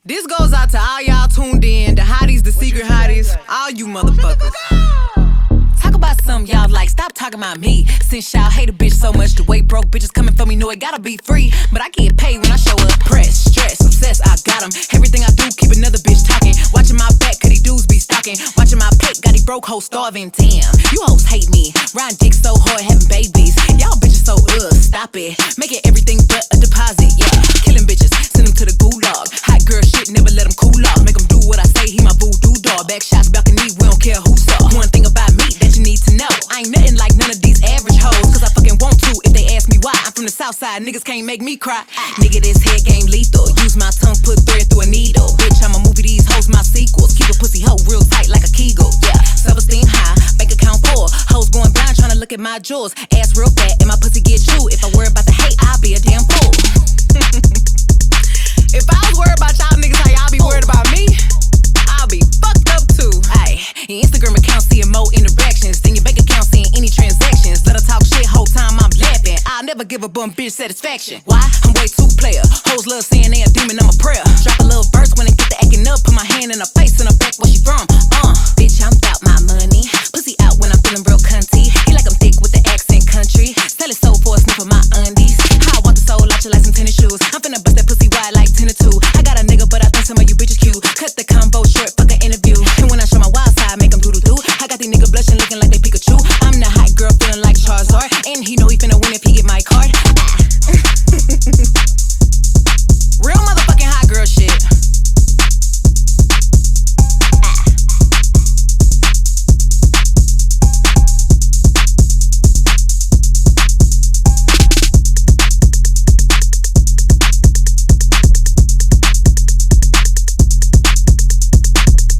This goes out to all y'all tuned in, the hotties, the secret hotties, all you motherfuckers. Talk about something y'all like, stop talking about me. Since y'all hate a bitch so much, the way broke bitches coming for me know it gotta be free. But I get paid when I show up. Press, stress, obsessed, I got 'em. Everything I do, keep another bitch talking. Watching my back, cause these dudes be stalking. Watching my pay, got these broke hoes starving. Damn, you hoes hate me. Riding dick so hard, having babies. Y'all bitches so stop it. Making everything but a deposit, yeah. Killing bitches, send them to the gulag. Hot girl shit, never let them cool off. Make them do what I say, he my voodoo dog. Back shots, balcony, we don't care who saw. One thing about me that you need to know, I ain't nothing like none of these average hoes. Cause I fucking want to if they ask me why. I'm from the south side, niggas can't make me cry. Nigga, this head game lethal. Use my tongue, put thread through a needle. Bitch, I'ma movie these hoes, my sequels. Keep a pussy hoe real tight like a Kegel, yeah. Self-esteem high, bank account full. Hoes going blind, tryna look at my jewels. Ass real fat, and my pussy get chewed. If I worry about the hate, I'll be a damn fool. If I was worried about y'all niggas how y'all be worried about me, I'll be fucked up too. Ayy, your Instagram account seeing more interactions than your bank account seeing any transactions. Let her talk shit whole time I'm laughing. I'll never give a bum bitch satisfaction. Why? I'm way too player. Hoes